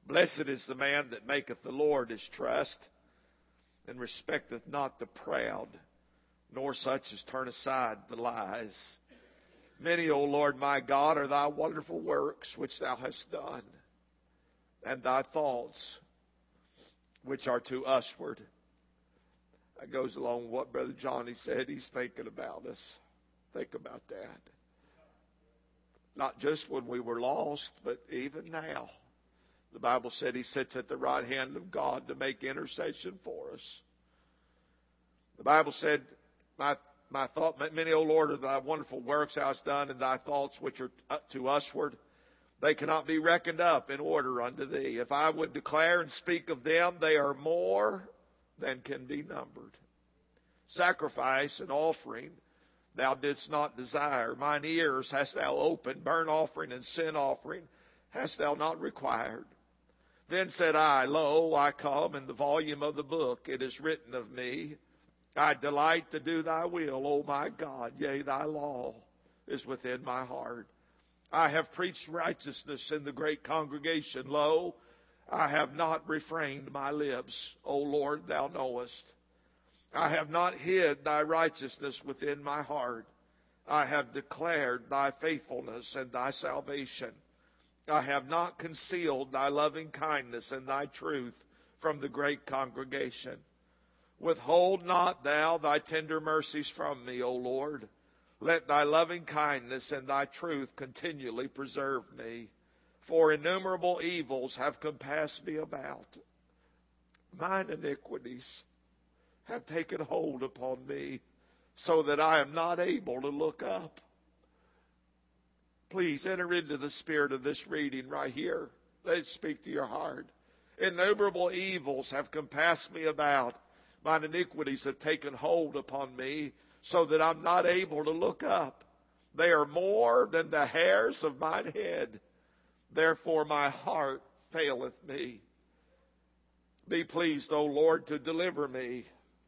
Blessed is the man that maketh the Lord his trust, and respecteth not the proud, nor such as turn aside the lies. Many, O Lord my God, are thy wonderful works which thou hast done, and thy thoughts which are to usward. That goes along with what Brother Johnny said. He's thinking about us. Think about that. Not just when we were lost, but even now. The Bible said he sits at the right hand of God to make intercession for us. The Bible said, my thought, many, O Lord, are thy wonderful works thou hast done, and thy thoughts which are to usward. They cannot be reckoned up in order unto thee. If I would declare and speak of them, they are more than can be numbered. Sacrifice and offering thou didst not desire. Mine ears hast thou opened. Burnt offering and sin offering hast thou not required. Then said I, Lo, I come, in the volume of the book it is written of me, I delight to do thy will, O my God. Yea, thy law is within my heart. I have preached righteousness in the great congregation. Lo, I have not refrained my lips. O Lord, thou knowest. I have not hid thy righteousness within my heart. I have declared thy faithfulness and thy salvation. I have not concealed thy loving kindness and thy truth from the great congregation. Withhold not thou thy tender mercies from me, O Lord. Let thy loving kindness and thy truth continually preserve me. For innumerable evils have compassed me about. Mine iniquities have taken hold upon me, so that I am not able to look up. Please enter into the spirit of this reading right here. Let it speak to your heart. Innumerable evils have compassed me about. Mine iniquities have taken hold upon me, so that I'm not able to look up. They are more than the hairs of mine head. Therefore my heart faileth me. Be pleased, O Lord, to deliver me.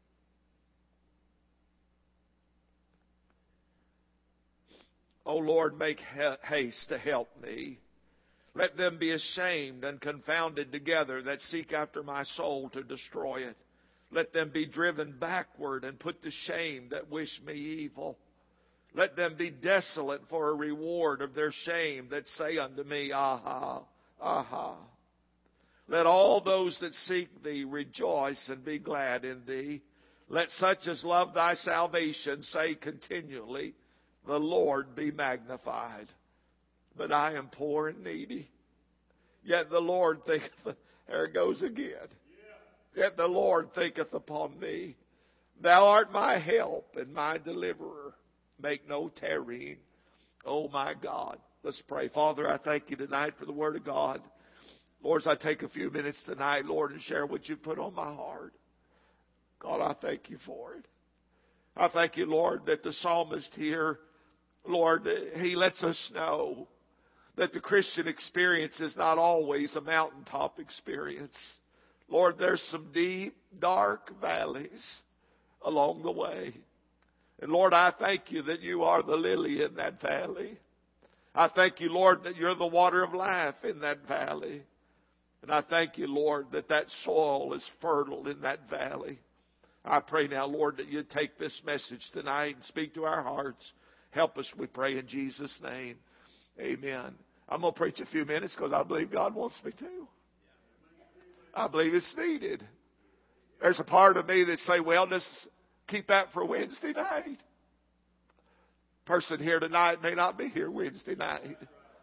O Lord, make haste to help me. Let them be ashamed and confounded together that seek after my soul to destroy it. Let them be driven backward and put to shame that wish me evil. Let them be desolate for a reward of their shame that say unto me, Aha, aha. Let all those that seek thee rejoice and be glad in thee. Let such as love thy salvation say continually, The Lord be magnified. But I am poor and needy. Yet the Lord thinketh, there it goes again. Yet the Lord thinketh upon me. Thou art my help and my deliverer. Make no tarrying, O my God. Let's pray. Father, I thank you tonight for the Word of God. Lord, as I take a few minutes tonight, Lord, and share what you put on my heart. God, I thank you for it. I thank you, Lord, that the psalmist here, Lord, he lets us know that the Christian experience is not always a mountaintop experience. Lord, there's some deep, dark valleys along the way. And Lord, I thank you that you are the lily in that valley. I thank you, Lord, that you're the water of life in that valley. And I thank you, Lord, that that soil is fertile in that valley. I pray now, Lord, that you take this message tonight and speak to our hearts. Help us, we pray, in Jesus' name. Amen. I'm going to preach a few minutes because I believe God wants me to. I believe it's needed. There's a part of me that say, well, just keep that for Wednesday night. Person here tonight may not be here Wednesday night.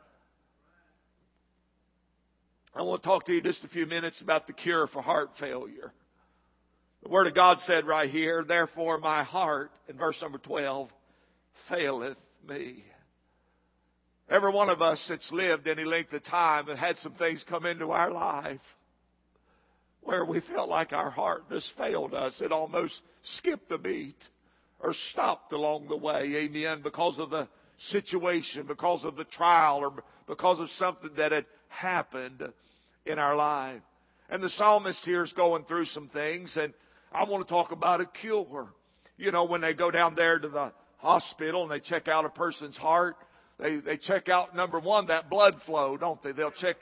I want to talk to you just a few minutes about the cure for heart failure. The Word of God said right here, therefore my heart, in verse number 12, faileth me. Every one of us that's lived any length of time and had some things come into our life where we felt like our heart just failed us. It almost skipped the beat or stopped along the way. Amen. Because of the situation, because of the trial, or because of something that had happened in our life. And the psalmist here is going through some things, and I want to talk about a cure. You know, when they go down there to the hospital and they check out a person's heart, they check out, number one, that blood flow, don't they? They'll check that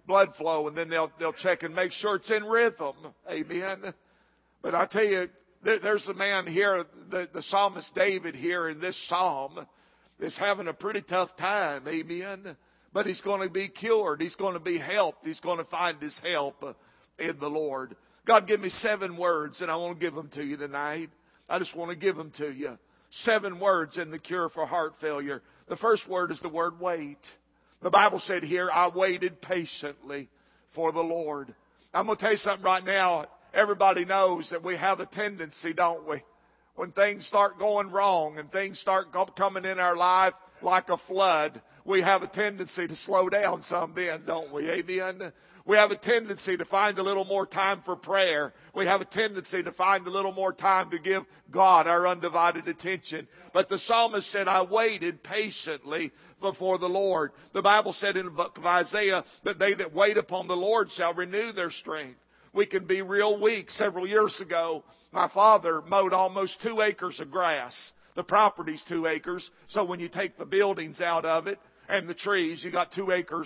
blood flow, and then they'll check and make sure it's in rhythm. Amen. But I tell you, there's a man here, the psalmist David here in this psalm, is having a pretty tough time. Amen. But he's going to be cured. He's going to be helped. He's going to find his help in the Lord. God, give me 7 words, and I want to give them to you tonight. I just want to give them to you. 7 words in the cure for heart failure. The first word is the word wait. The Bible said here, I waited patiently for the Lord. I'm going to tell you something right now. Everybody knows that we have a tendency, don't we? When things start going wrong and things start coming in our life like a flood, we have a tendency to slow down some then, don't we? Amen? We have a tendency to find a little more time for prayer. We have a tendency to find a little more time to give God our undivided attention. But the psalmist said, I waited patiently before the Lord. The Bible said in the book of Isaiah that they that wait upon the Lord shall renew their strength. We can be real weak. Several years ago, my father mowed almost 2 acres of grass. The property's 2 acres, so when you take the buildings out of it and the trees, you got 2 acres.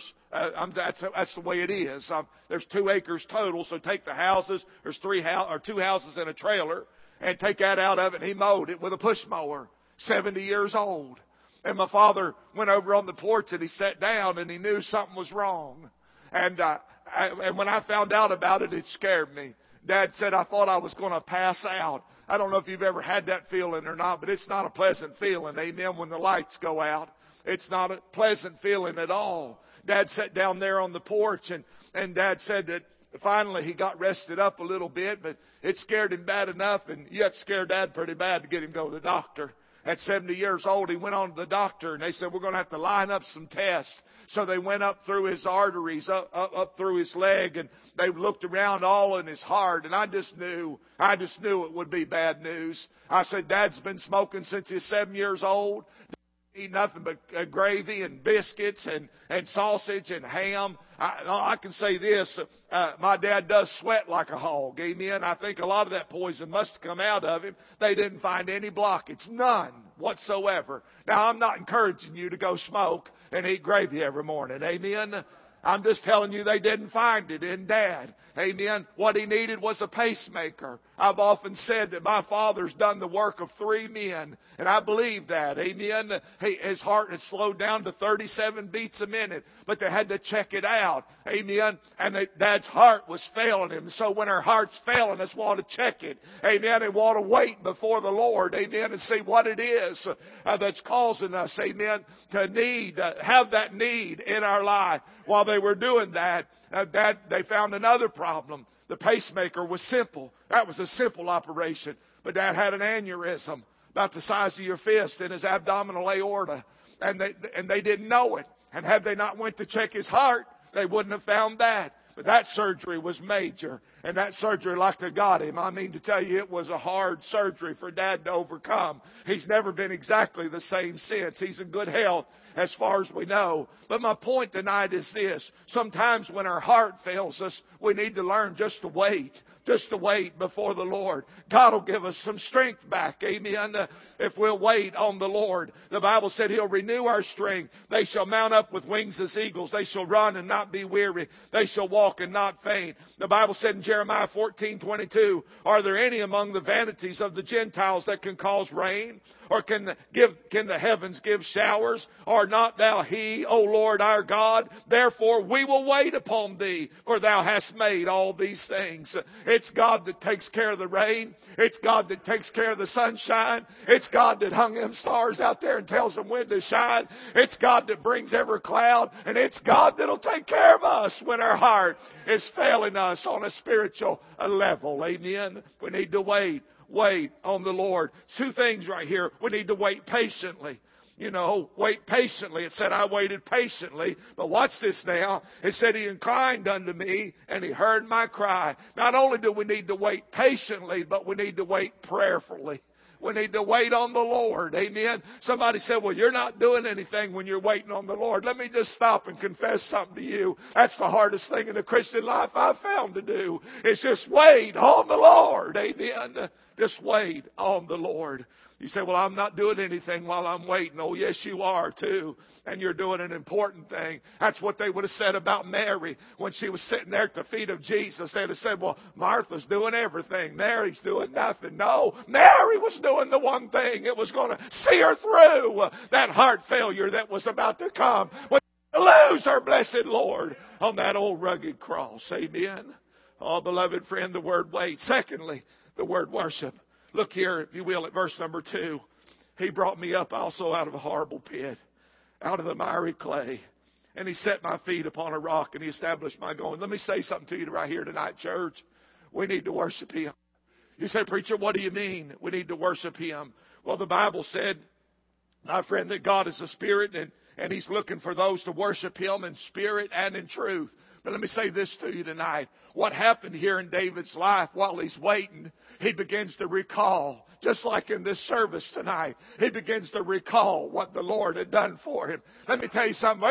That's the way it is. There's 2 acres total, so take the houses. There's 2 houses and a trailer, and take that out of it. And he mowed it with a push mower. 70 years old. And my father went over on the porch and he sat down and he knew something was wrong. And when I found out about it, it scared me. Dad said, I thought I was going to pass out. I don't know if you've ever had that feeling or not, but it's not a pleasant feeling. Amen. When the lights go out, it's not a pleasant feeling at all. Dad sat down there on the porch and Dad said that finally he got rested up a little bit, but it scared him bad enough, and you have to scare Dad pretty bad to get him to go to the doctor. At 70 years old, he went on to the doctor, and they said, we're going to have to line up some tests. So they went up through his arteries, up through his leg, and they looked around all in his heart, and I just knew it would be bad news. I said, Dad's been smoking since he's 7 years old. Eat nothing but gravy and biscuits and sausage and ham. I can say this, my dad does sweat like a hog. Amen. I think a lot of that poison must have come out of him. They didn't find any blockage. None whatsoever. Now, I'm not encouraging you to go smoke and eat gravy every morning. Amen. I'm just telling you they didn't find it in Dad. Amen. What he needed was a pacemaker. I've often said that my father's done the work of 3 men, and I believe that. Amen. His heart had slowed down to 37 beats a minute, but they had to check it out. Amen. And Dad's heart was failing him. So when our heart's failing us, we want to check it. Amen. And want to wait before the Lord. Amen. And see what it is that's causing us. Amen. To have that need in our life. While they were doing that, they found another problem. The pacemaker was simple. That was a simple operation. But Dad had an aneurysm about the size of your fist in his abdominal aorta. And they didn't know it. And had they not went to check his heart, they wouldn't have found that. But that surgery was major. And that surgery like they got him. I mean to tell you, it was a hard surgery for Dad to overcome. He's never been exactly the same since. He's in good health as far as we know. But my point tonight is this. Sometimes when our heart fails us, we need to learn just to wait. Just to wait before the Lord. God will give us some strength back. Amen. If we'll wait on the Lord. The Bible said He'll renew our strength. They shall mount up with wings as eagles. They shall run and not be weary. They shall walk and not faint. The Bible said in Jeremiah 14:22, are there any among the vanities of the Gentiles that can cause rain? Or can the heavens give showers? Are not thou He, O Lord our God? Therefore we will wait upon Thee, for Thou hast made all these things. It's God that takes care of the rain. It's God that takes care of the sunshine. It's God that hung them stars out there and tells them when to shine. It's God that brings every cloud. And it's God that'll take care of us when our heart is failing us on a spiritual level. Amen. We need to wait. Wait on the Lord. 2 things right here. We need to wait patiently. Wait patiently. It said, I waited patiently. But watch this now. It said, He inclined unto me and He heard my cry. Not only do we need to wait patiently, but we need to wait prayerfully. We need to wait on the Lord. Amen. Somebody said, well, you're not doing anything when you're waiting on the Lord. Let me just stop and confess something to you. That's the hardest thing in the Christian life I've found to do. It's just wait on the Lord. Amen. Just wait on the Lord. You say, well, I'm not doing anything while I'm waiting. Oh, yes, you are too. And you're doing an important thing. That's what they would have said about Mary when she was sitting there at the feet of Jesus. They'd have said, well, Martha's doing everything. Mary's doing nothing. No, Mary was doing the one thing. It was going to see her through that heart failure that was about to come. When she lose our blessed Lord on that old rugged cross. Amen. Oh, beloved friend, the word wait. Secondly, the word worship. Look here, if you will, at verse number 2. He brought me up also out of a horrible pit, out of the miry clay. And He set my feet upon a rock, and He established my going. Let me say something to you right here tonight, church. We need to worship Him. You say, preacher, what do you mean we need to worship Him? Well, the Bible said, my friend, that God is a spirit, and He's looking for those to worship Him in spirit and in truth. But let me say this to you tonight. What happened here in David's life while he's waiting, he begins to recall, just like in this service tonight, he begins to recall what the Lord had done for him. Let me tell you something.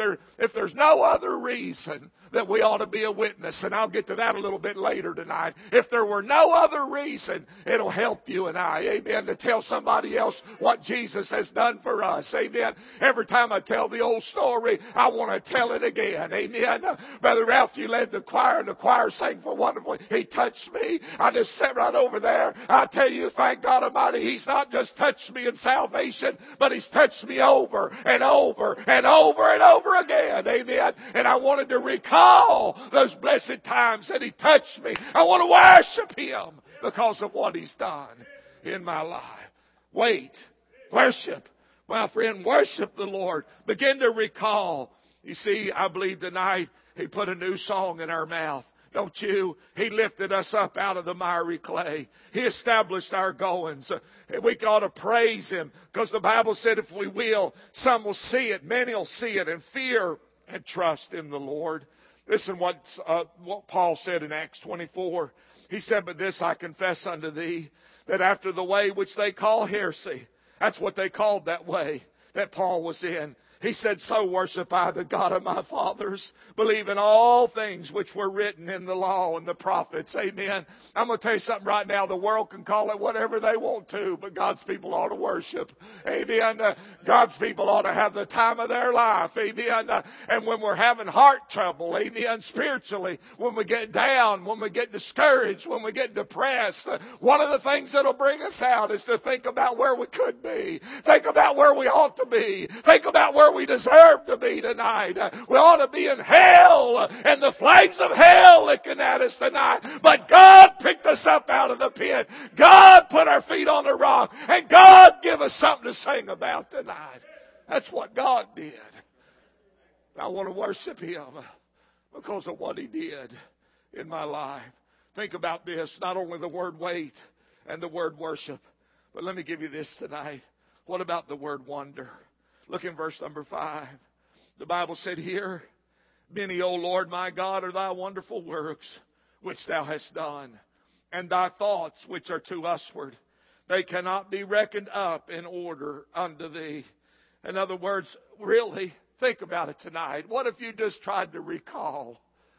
If there's no other reason that we ought to be a witness, and I'll get to that a little bit later tonight. If there were no other reason, it'll help you and I, amen, to tell somebody else what Jesus has done for us, amen. Every time I tell the old story, I want to tell it again, amen. Brother Ralph, you led the choir, and the choir sang for wonderfully. He touched me. I just sat right over there. I tell you, thank God Almighty, He's not just touched me in salvation, but He's touched me over and over and over and over again, amen. And I wanted to recall those blessed times that He touched me. I want to worship Him because of what He's done in my life. Wait. Worship. My friend, worship the Lord. Begin to recall. You see, I believe tonight He put a new song in our mouth. Don't you? He lifted us up out of the miry clay. He established our goings. We got to praise Him because the Bible said if we will, some will see it, many will see it, and fear and trust in the Lord. Listen what Paul said in Acts 24. He said, but this I confess unto thee, that after the way which they call heresy, that's what they called that way that Paul was in. He said, so worship I the God of my fathers, believe in all things which were written in the law and the prophets. Amen. I'm going to tell you something right now. The world can call it whatever they want to, but God's people ought to worship. Amen. God's people ought to have the time of their life. Amen. And when we're having heart trouble, amen, spiritually, when we get down, when we get discouraged, when we get depressed, one of the things that'll bring us out is to think about where we could be. Think about where we ought to be. Think about where we deserve to be tonight. We ought to be in hell and the flames of hell licking at us tonight. But God picked us up out of the pit. God put our feet on the rock. And God give us something to sing about tonight. That's what God did. I want to worship Him because of what He did in my life. Think about this. Not only the word wait and the word worship, but let me give you this tonight. What about the word wonder? Look in verse number 5. The Bible said here, many, O Lord my God, are thy wonderful works which thou hast done, and thy thoughts which are to usward. They cannot be reckoned up in order unto thee. In other words, really, think about it tonight. What if you just tried to recall?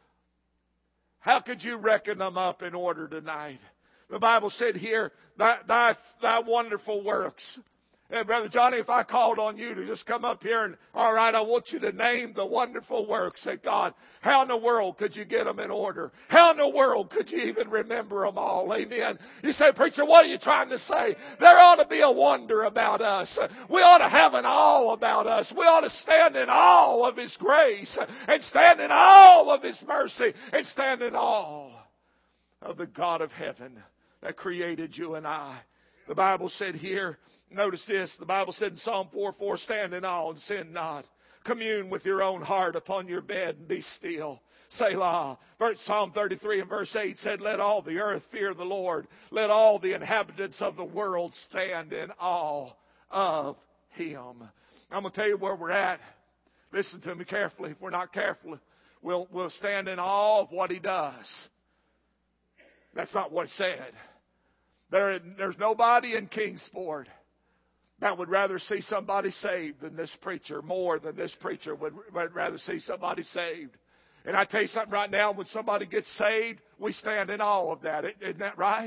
How could you reckon them up in order tonight? The Bible said here, thy wonderful works. Hey, Brother Johnny, if I called on you to just come up here and, all right, I want you to name the wonderful works of God. How in the world could you get them in order? How in the world could you even remember them all? Amen. You say, preacher, what are you trying to say? There ought to be a wonder about us. We ought to have an awe about us. We ought to stand in awe of His grace and stand in awe of His mercy and stand in awe of the God of heaven that created you and I. The Bible said here, notice this, the Bible said in Psalm 4:4, stand in awe and sin not. Commune with your own heart upon your bed and be still. Selah. Psalm 33 and verse 8 said, let all the earth fear the Lord. Let all the inhabitants of the world stand in awe of Him. I'm going to tell you where we're at. Listen to me carefully. If we're not careful, we'll stand in awe of what He does. That's not what it said. There's nobody in Kingsport that would rather see somebody saved than this preacher, more than this preacher would rather see somebody saved. And I tell you something right now, when somebody gets saved, we stand in awe of that. Isn't that right?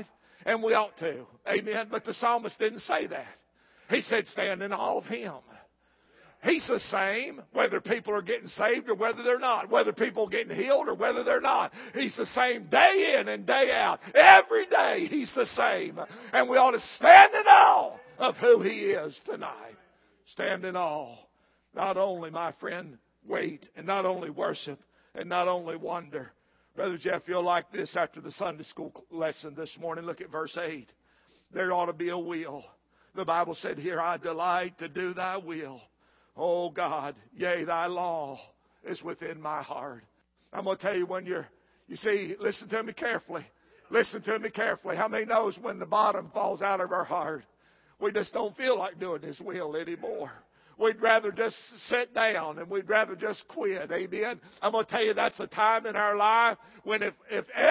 And we ought to. Amen. But the psalmist didn't say that. He said, stand in awe of Him. He's the same whether people are getting saved or whether they're not. Whether people are getting healed or whether they're not. He's the same day in and day out. Every day He's the same. And we ought to stand in awe of who He is tonight. Stand in awe. Not only, my friend, wait and not only worship and not only wonder. Brother Jeff, you'll like this after the Sunday school lesson this morning. Look at verse 8. There ought to be a will. The Bible said here, I delight to do thy will. Oh God, yea, thy law is within my heart. I'm going to tell you when you see, listen to me carefully. Listen to me carefully. How many knows when the bottom falls out of our heart, we just don't feel like doing His will anymore. We'd rather just sit down and we'd rather just quit. Amen. I'm going to tell you that's a time in our life when if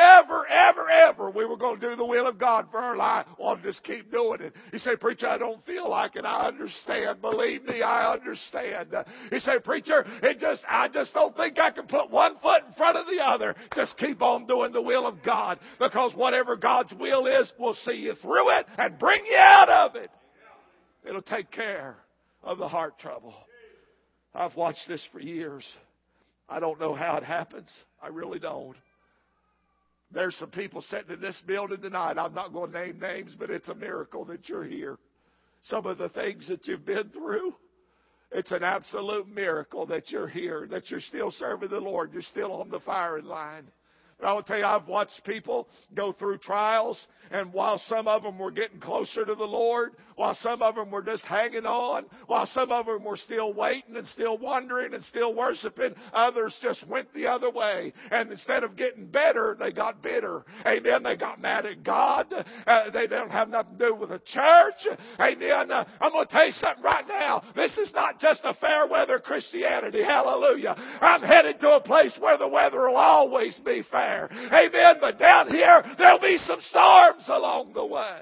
ever we were going to do the will of God for our life, we'll just keep doing it. You say, preacher, I don't feel like it. I understand. Believe me, I understand. You say, preacher, I just don't think I can put one foot in front of the other. Just keep on doing the will of God, because whatever God's will is, will see you through it and bring you out of it. It'll take care of the heart trouble. I've watched this for years. I don't know how it happens. I really don't. There's some people sitting in this building tonight. I'm not going to name names, but it's a miracle that you're here. Some of the things that you've been through, it's an absolute miracle that you're here, that you're still serving the Lord. You're still on the firing line. But I will tell you, I've watched people go through trials, and while some of them were getting closer to the Lord, while some of them were just hanging on, while some of them were still waiting and still wondering and still worshiping, others just went the other way. And instead of getting better, they got bitter. Amen. They got mad at God. They don't have nothing to do with the church. Amen. I'm going to tell you something right now. This is not just a fair weather Christianity. Hallelujah. I'm headed to a place where the weather will always be fair. Amen. But down here, there'll be some storms along the way.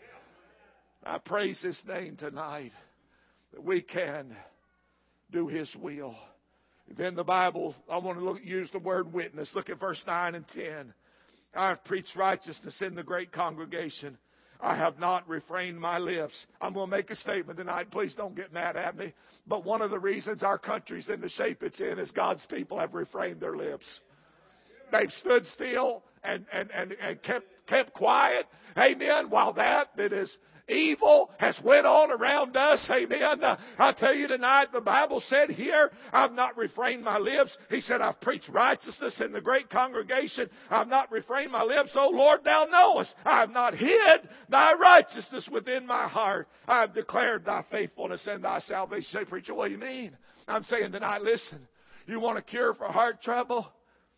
I praise His name tonight that we can do His will. Then the Bible, I want to use the word witness. Look at verse 9 and 10. I have preached righteousness in the great congregation. I have not refrained my lips. I'm going to make a statement tonight. Please don't get mad at me. But one of the reasons our country's in the shape it's in is God's people have refrained their lips. They've stood still and kept quiet. Amen. While that is evil has went on around us. Amen. I tell you tonight, the Bible said here, I've not refrained my lips. He said, I've preached righteousness in the great congregation. I've not refrained my lips. Oh Lord, thou knowest. I have not hid thy righteousness within my heart. I have declared thy faithfulness and thy salvation. Say, preacher, what do you mean? I'm saying tonight, listen, you want a cure for heart trouble?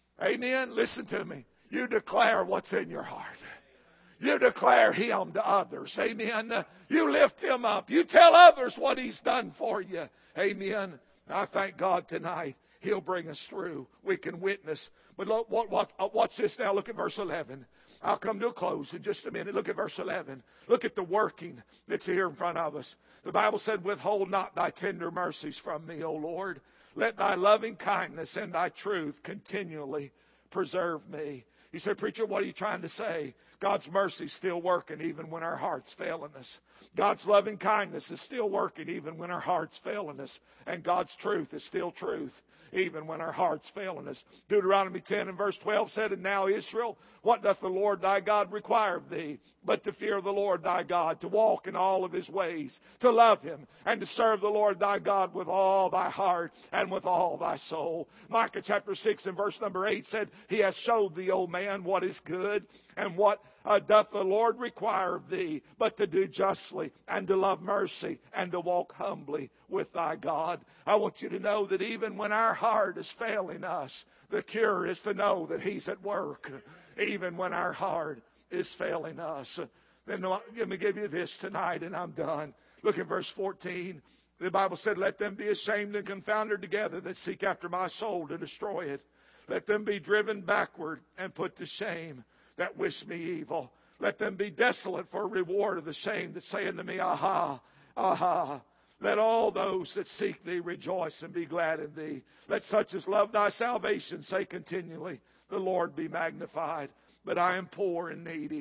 Amen. Listen to me. You declare what's in your heart. You declare Him to others. Amen. You lift Him up. You tell others what He's done for you. Amen. I thank God tonight He'll bring us through. We can witness. But look, watch this now. Look at verse 11. I'll come to a close in just a minute. Look at verse 11. Look at the working that's here in front of us. The Bible said, withhold not thy tender mercies from me, O Lord. Let thy loving kindness and thy truth continually preserve me. You say, preacher, what are you trying to say? God's mercy is still working even when our heart's failing us. God's loving kindness is still working even when our heart's failing us. And God's truth is still truth even when our heart's failing us. Deuteronomy 10 and verse 12 said, and now Israel, what doth the Lord thy God require of thee? But to fear the Lord thy God, to walk in all of His ways, to love Him, and to serve the Lord thy God with all thy heart and with all thy soul. Micah chapter 6 and verse number 8 said, He hath showed thee, O man, what is good, and what doth the Lord require of thee, but to do justly, and to love mercy, and to walk humbly with thy God. I want you to know that even when our heart is failing us, the cure is to know that He's at work, even when our heart is failing us. Then let me give you this tonight, and I'm done. Look at verse 14. The Bible said, let them be ashamed and confounded together that seek after my soul to destroy it. Let them be driven backward and put to shame that wish me evil. Let them be desolate for a reward of the shame that say unto me, aha, aha. Let all those that seek thee rejoice and be glad in thee. Let such as love thy salvation say continually, the Lord be magnified. But I am poor and needy.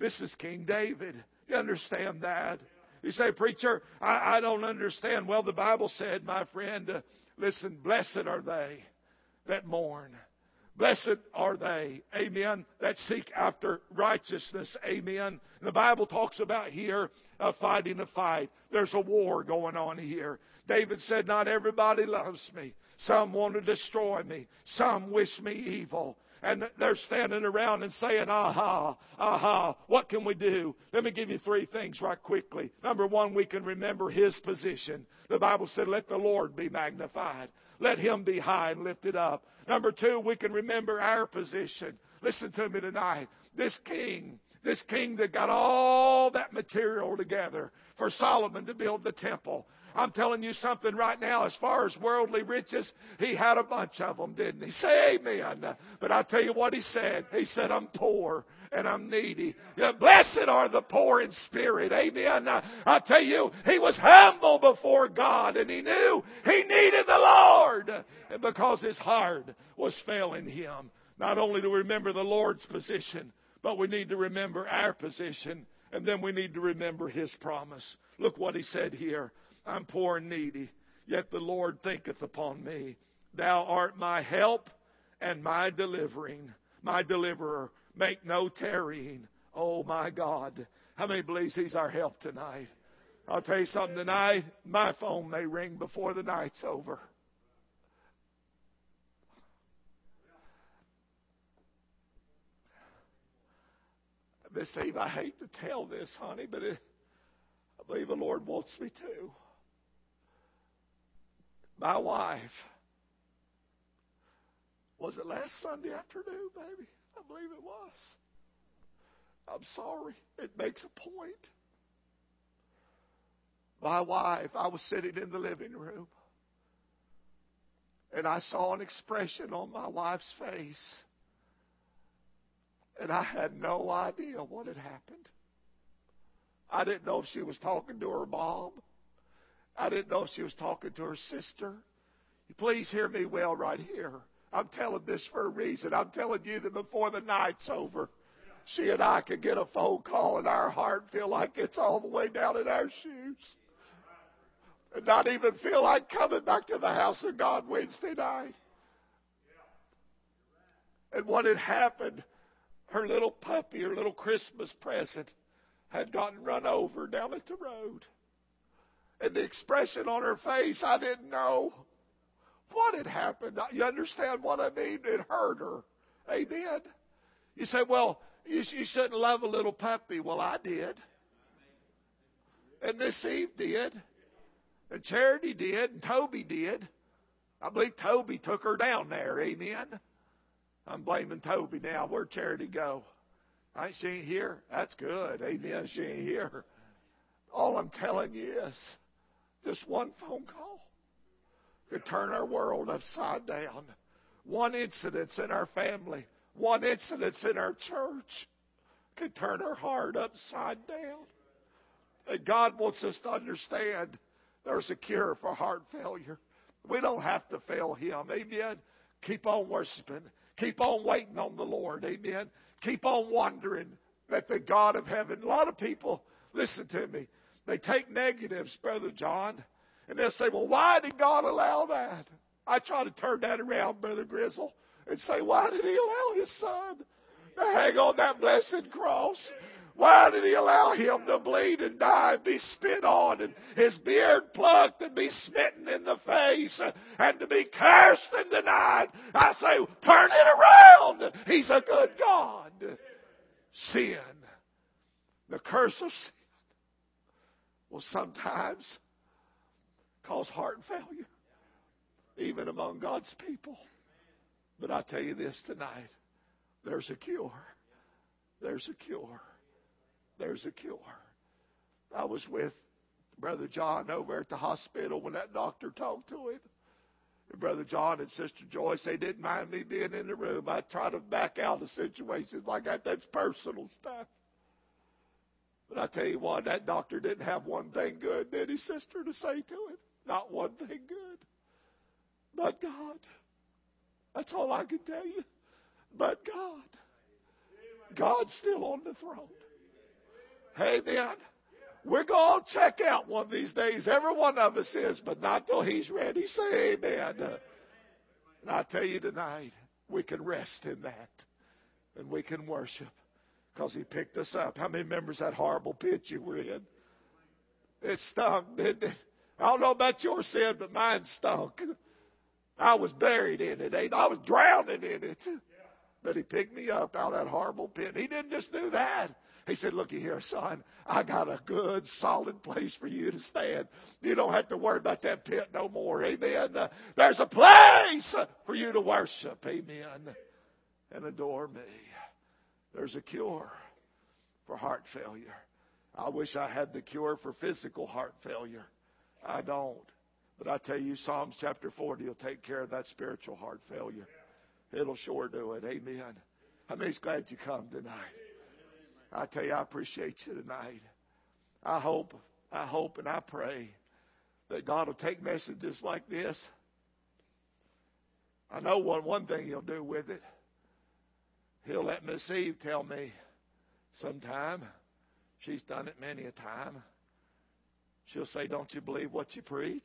This is King David. You understand that? You say, preacher, I don't understand. Well, the Bible said, my friend, listen, blessed are they that mourn. Blessed are they, amen, that seek after righteousness, amen. The Bible talks about here fighting a fight. There's a war going on here. David said, not everybody loves me. Some want to destroy me. Some wish me evil. And they're standing around and saying, aha, aha, what can we do? Let me give you three things right quickly. Number one, we can remember His position. The Bible said, let the Lord be magnified. Let Him be high and lifted up. Number two, we can remember our position. Listen to me tonight. This king that got all that material together for Solomon to build the temple. I'm telling you something right now, as far as worldly riches, he had a bunch of them, didn't he? Say amen. But I tell you what he said. He said, I'm poor and I'm needy. Yeah, blessed are the poor in spirit. Amen. I tell you, he was humble before God, and he knew he needed the Lord. And because his heart was failing him, not only to remember the Lord's position, but we need to remember our position, and then we need to remember His promise. Look what he said here. I'm poor and needy, yet the Lord thinketh upon me. Thou art my help and my deliverer. Make no tarrying. Oh my God. How many believes He's our help tonight? I'll tell you something tonight. My phone may ring before the night's over. Miss Eve, I hate to tell this, honey, but I believe the Lord wants me to. My wife, was it last Sunday afternoon, baby? I believe it was. I'm sorry. It makes a point. My wife, I was sitting in the living room, and I saw an expression on my wife's face, and I had no idea what had happened. I didn't know if she was talking to her mom. I didn't know if she was talking to her sister. Please hear me well right here. I'm telling this for a reason. I'm telling you that before the night's over, she and I could get a phone call and our heart feel like it's all the way down in our shoes. And not even feel like coming back to the house of God Wednesday night. And what had happened, her little puppy, her little Christmas present, had gotten run over down at the road. And the expression on her face, I didn't know what had happened. You understand what I mean? It hurt her. Amen. You say, well, you shouldn't love a little puppy. Well, I did. And Miss Eve did. And Charity did. And Toby did. I believe Toby took her down there. Amen. I'm blaming Toby now. Where'd Charity go? She ain't here. That's good. Amen. She ain't here. All I'm telling you is just one phone call could turn our world upside down. One incident in our family, one incident in our church could turn our heart upside down. And God wants us to understand there's a cure for heart failure. We don't have to fail Him. Amen. Keep on worshiping. Keep on waiting on the Lord. Amen. Keep on wondering that the God of heaven. A lot of people, listen to me, they take negatives, Brother John, and they'll say, well, why did God allow that? I try to turn that around, Brother Grizzle, and say, why did He allow His Son to hang on that blessed cross? Why did He allow Him to bleed and die and be spit on and His beard plucked and be smitten in the face and to be cursed and denied? I say, turn it around. He's a good God. Sin, the curse of sin, will sometimes cause heart failure, even among God's people. But I tell you this tonight, there's a cure. There's a cure. There's a cure. I was with Brother John over at the hospital when that doctor talked to him. And Brother John and Sister Joyce, they didn't mind me being in the room. I try to back out of situations like that. That's personal stuff. But I tell you what, that doctor didn't have one thing good, did he, sister, to say to him? Not one thing good. But God. That's all I can tell you. But God. God's still on the throne. Amen. We're going to check out one of these days. Every one of us is, but not till He's ready. Say amen. And I tell you tonight, we can rest in that. And we can worship. Because He picked us up. How many remembers that horrible pit you were in? It stunk, didn't it? I don't know about your sin, but mine stunk. I was buried in it. I was drowning in it. But He picked me up out of that horrible pit. He didn't just do that. He said, looky here, son, I got a good, solid place for you to stand. You don't have to worry about that pit no more. Amen. There's a place for you to worship. Amen. And adore me. There's a cure for heart failure. I wish I had the cure for physical heart failure. I don't. But I tell you, Psalms chapter 40 will take care of that spiritual heart failure. It'll sure do it. Amen. How many's glad you come tonight? I tell you, I appreciate you tonight. I hope and I pray that God will take messages like this. I know one thing He'll do with it. He'll let Miss Eve tell me sometime. She's done it many a time. She'll say, don't you believe what you preach?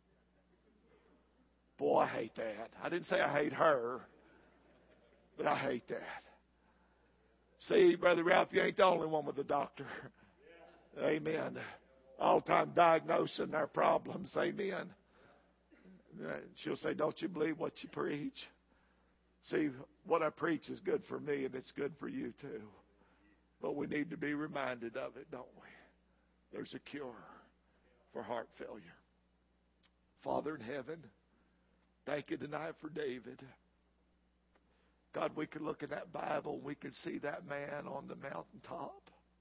Boy, I hate that. I didn't say I hate her, but I hate that. See, Brother Ralph, you ain't the only one with a doctor. Amen. All the time diagnosing their problems. Amen. She'll say, don't you believe what you preach? See, what I preach is good for me, and it's good for you too. But we need to be reminded of it, don't we? There's a cure for heart failure. Father in heaven, thank you tonight for David. God, we could look in that Bible and we could see that man on the mountaintop.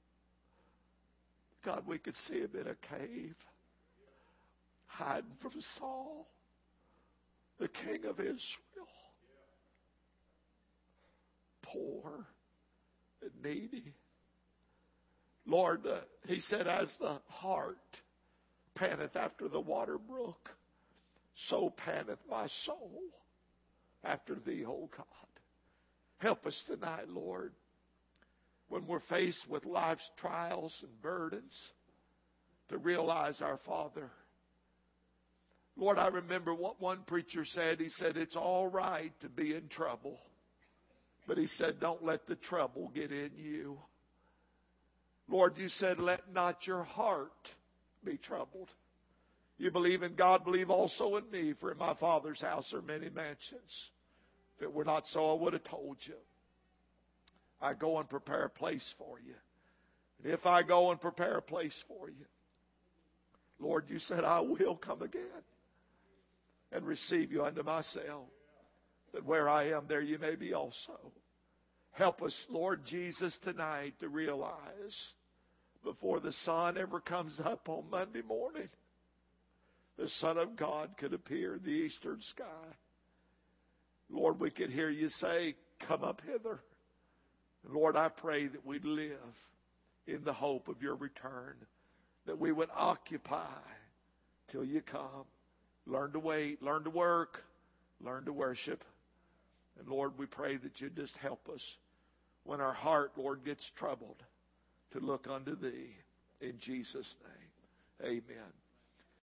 God, we could see him in a cave, hiding from Saul, the king of Israel. Poor and needy. Lord, he said, as the hart panteth after the water brook, so panteth my soul after thee, O God. Help us tonight, Lord, when we're faced with life's trials and burdens, to realize our Father. Lord, I remember what one preacher said. He said, it's all right to be in trouble. But he said, don't let the trouble get in you. Lord, you said, let not your heart be troubled. You believe in God, believe also in me. For in my Father's house are many mansions. If it were not so, I would have told you. I go and prepare a place for you. And if I go and prepare a place for you, Lord, you said, I will come again and receive you unto myself, that where I am, there you may be also. Help us, Lord Jesus, tonight to realize before the sun ever comes up on Monday morning, the Son of God could appear in the eastern sky. Lord, we could hear you say, come up hither. And Lord, I pray that we'd live in the hope of your return, that we would occupy till you come. Learn to wait, learn to work, learn to worship. And Lord, we pray that you just help us when our heart, Lord, gets troubled to look unto thee. In Jesus' name, amen.